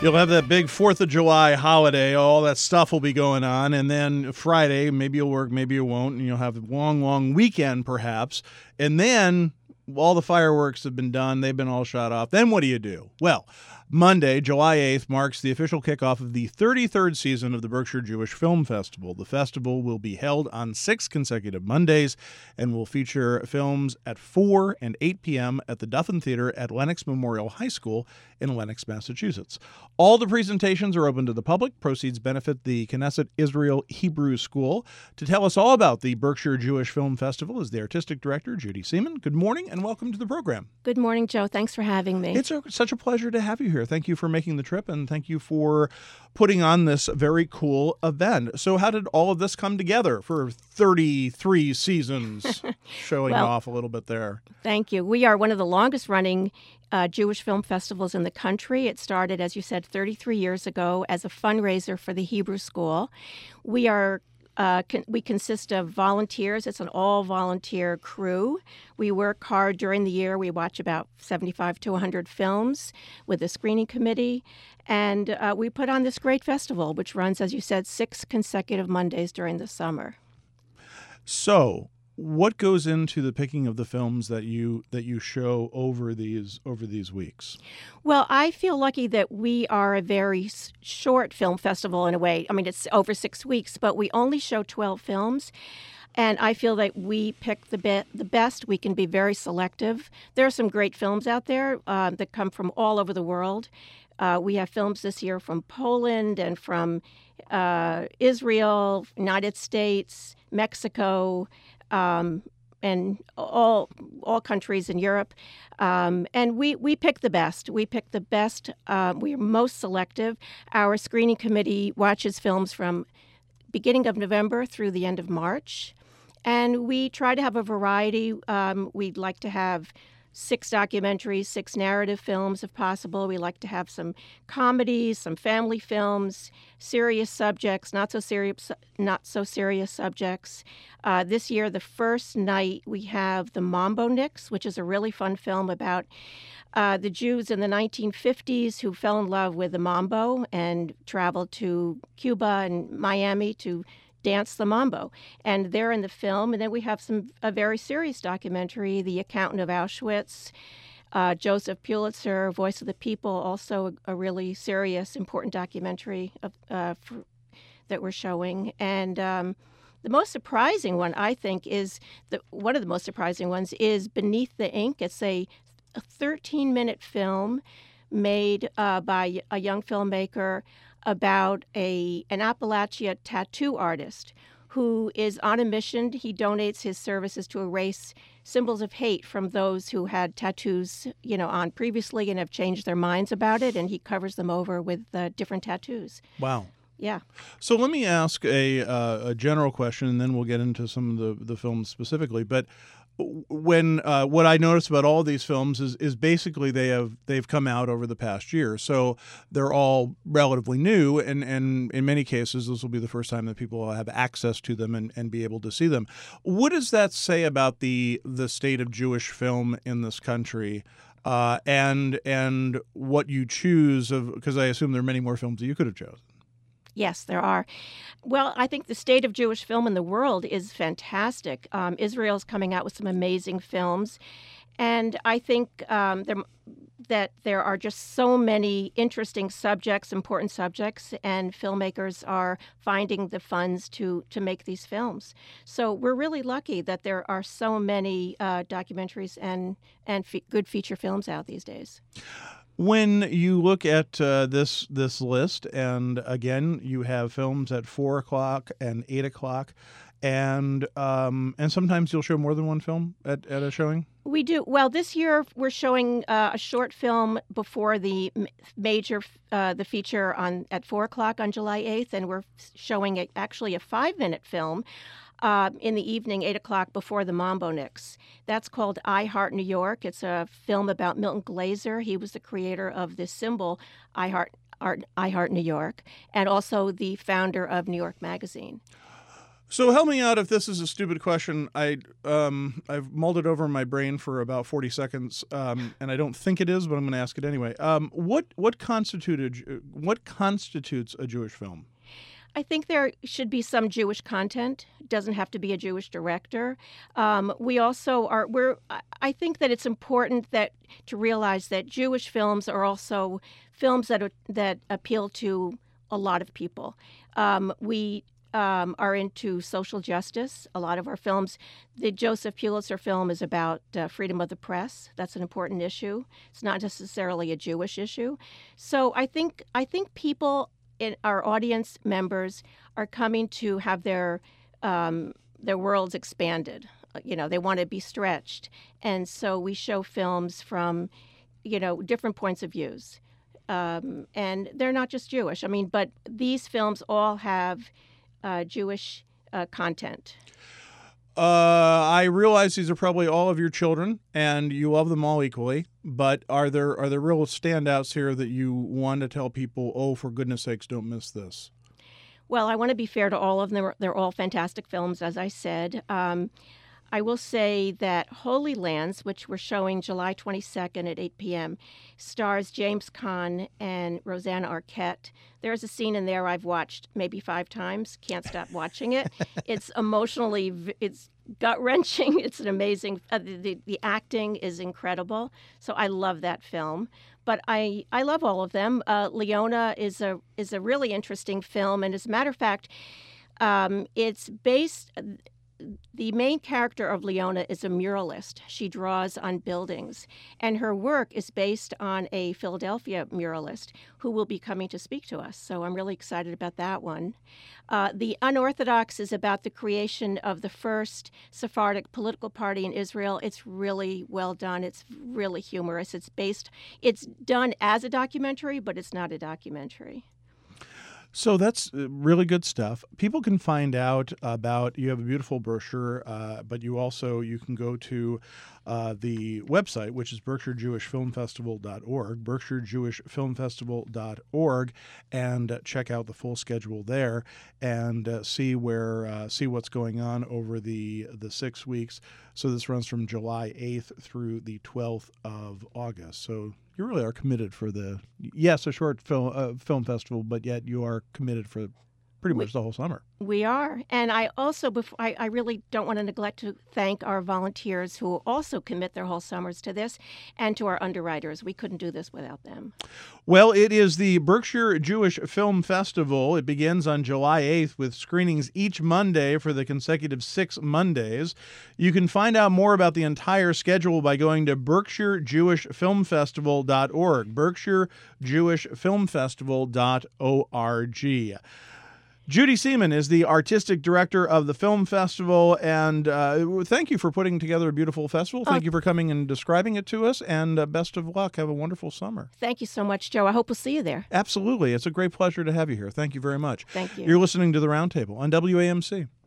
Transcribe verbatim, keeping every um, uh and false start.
You'll have that big fourth of July holiday. All that stuff will be going on. And then Friday, maybe you'll work, maybe you won't. And you'll have a long, long weekend, perhaps. And then all the fireworks have been done. They've been all shot off. Then what do you do? Well, Monday, July eighth, marks the official kickoff of the thirty-third season of the Berkshire Jewish Film Festival. The festival will be held on six consecutive Mondays and will feature films at four and eight p.m. at the Duffin Theater at Lenox Memorial High School in Lenox, Massachusetts. All the presentations are open to the public. Proceeds benefit the Knesset Israel Hebrew School. To tell us all about the Berkshire Jewish Film Festival is the artistic director, Judy Seaman. Good morning and welcome to the program. Good morning, Joe. Thanks for having me. It's a, such a pleasure to have you here. Thank you for making the trip, and thank you for putting on this very cool event. So how did all of this come together for thirty-three seasons? Showing well, off a little bit there. Thank you. We are one of the longest-running uh, Jewish film festivals in the country. It started, as you said, thirty-three years ago as a fundraiser for the Hebrew School. We are Uh, con- we consist of volunteers. It's an all-volunteer crew. We work hard during the year. We watch about seventy-five to one hundred films with a screening committee. And uh, we put on this great festival, which runs, as you said, six consecutive Mondays during the summer. So what goes into the picking of the films that you that you show over these over these weeks? Well, I feel lucky that we are a very s- short film festival in a way. I mean, it's over six weeks, but we only show twelve films. And I feel that we pick the be- the best. We can be very selective. There are some great films out there uh, that come from all over the world. Uh, we have films this year from Poland and from uh, Israel, United States, Mexico, um, and all all countries in Europe. Um, and we, we pick the best. We pick the best. Uh, we are most selective. Our screening committee watches films from beginning of November through the end of March. And we try to have a variety. Um, we'd like to have six documentaries, six narrative films if possible. We like to have some comedies, some family films, serious subjects, not so serious, not so serious subjects. Uh, this year, the first night, we have The Mambo Nicks, which is a really fun film about uh, the Jews in the nineteen fifties who fell in love with the mambo and traveled to Cuba and Miami to dance the mambo. And they're in the film. And then we have some a very serious documentary, The Accountant of Auschwitz, uh, Joseph Pulitzer, Voice of the People, also a, a really serious, important documentary of, uh, for, that we're showing. And um, the most surprising one, I think, is the one of the most surprising ones is Beneath the Ink. It's a thirteen-minute film made uh, by a young filmmaker about a an Appalachia tattoo artist who is on a mission. He donates his services to erase symbols of hate from those who had tattoos, you know, on previously and have changed their minds about it, and he covers them over with uh, different tattoos. Wow. Yeah. So let me ask a uh, a general question, and then we'll get into some of the, the films specifically. But when uh, what I notice about all these films is is basically they have they've come out over the past year, so they're all relatively new, and, and in many cases this will be the first time that people will have access to them and, and be able to see them. What does that say about the the state of Jewish film in this country, uh, and and what you choose of? Because I assume there are many more films that you could have chosen. Yes, there are. Well, I think the state of Jewish film in the world is fantastic. Um, Israel's coming out with some amazing films. And I think um, there, that there are just so many interesting subjects, important subjects, and filmmakers are finding the funds to, to make these films. So we're really lucky that there are so many uh, documentaries and, and fe- good feature films out these days. When you look at uh, this this list, and again, you have films at four o'clock and eight o'clock, and um, and sometimes you'll show more than one film at, at a showing. We do. Well, this year we're showing uh, a short film before the m- major, uh, the feature on at four o'clock on July eighth, and we're showing a, actually a five-minute film uh, in the evening, eight o'clock, before the Mambo Nicks. That's called I Heart New York. It's a film about Milton Glaser. He was the creator of this symbol, I Heart, Art, I Heart New York, and also the founder of New York Magazine. So help me out if this is a stupid question. I um I've mulled it over in my brain for about forty seconds, um, and I don't think it is, but I'm going to ask it anyway. Um, what what constituted what constitutes a Jewish film? I think there should be some Jewish content. It doesn't have to be a Jewish director. Um, we also are. We're. I think that it's important that to realize that Jewish films are also films that are, that appeal to a lot of people. Um, we. Um, are into social justice. A lot of our films, the Joseph Pulitzer film is about uh, freedom of the press. That's an important issue. It's not necessarily a Jewish issue. So I think I think people in our audience members are coming to have their um, their worlds expanded. You know, they want to be stretched, and so we show films from, you know, different points of views, um, and they're not just Jewish. I mean, but these films all have Uh, Jewish uh, content. Uh, I realize these are probably all of your children, and you love them all equally. But are there are there real standouts here that you want to tell people? Oh, for goodness sakes, don't miss this. Well, I want to be fair to all of them. They're, they're all fantastic films, as I said. Um, I will say that Holy Lands, which we're showing July twenty-second at eight p.m., stars James Caan and Rosanna Arquette. There's a scene in there I've watched maybe five times. Can't stop watching it. It's emotionally, it's gut-wrenching. It's an amazing, uh, the, the, the acting is incredible. So I love that film. But I, I love all of them. Uh, Leona is a is a really interesting film. And as a matter of fact, um, it's based... The main character of Leona is a muralist. She draws on buildings, and her work is based on a Philadelphia muralist who will be coming to speak to us. So I'm really excited about that one. Uh, the Unorthodox is about the creation of the first Sephardic political party in Israel. It's really well done. It's really humorous. It's based, it's done as a documentary, but it's not a documentary. So that's really good stuff. People can find out about, you have a beautiful brochure, uh, but you also, you can go to uh, the website, which is Berkshire Jewish Film Festival dot org, Berkshire Jewish Film Festival dot org, and uh, check out the full schedule there and uh, see where, uh, see what's going on over the, the six weeks. So this runs from July eighth through the twelfth of August. So you really are committed for the, yes, a short film uh, film festival, but yet you are committed for pretty much we, the whole summer. We are. And I also, before, I, I really don't want to neglect to thank our volunteers who also commit their whole summers to this, and to our underwriters. We couldn't do this without them. Well, it is the Berkshire Jewish Film Festival. It begins on July eighth with screenings each Monday for the consecutive six Mondays. You can find out more about the entire schedule by going to Berkshire Jewish Film Festival dot org, Berkshire Jewish Film Festival dot org. Judy Seaman is the artistic director of the film festival, and uh, thank you for putting together a beautiful festival. Thank uh, you for coming and describing it to us, and uh, best of luck. Have a wonderful summer. Thank you so much, Joe. I hope we'll see you there. Absolutely. It's a great pleasure to have you here. Thank you very much. Thank you. You're listening to The Roundtable on W A M C.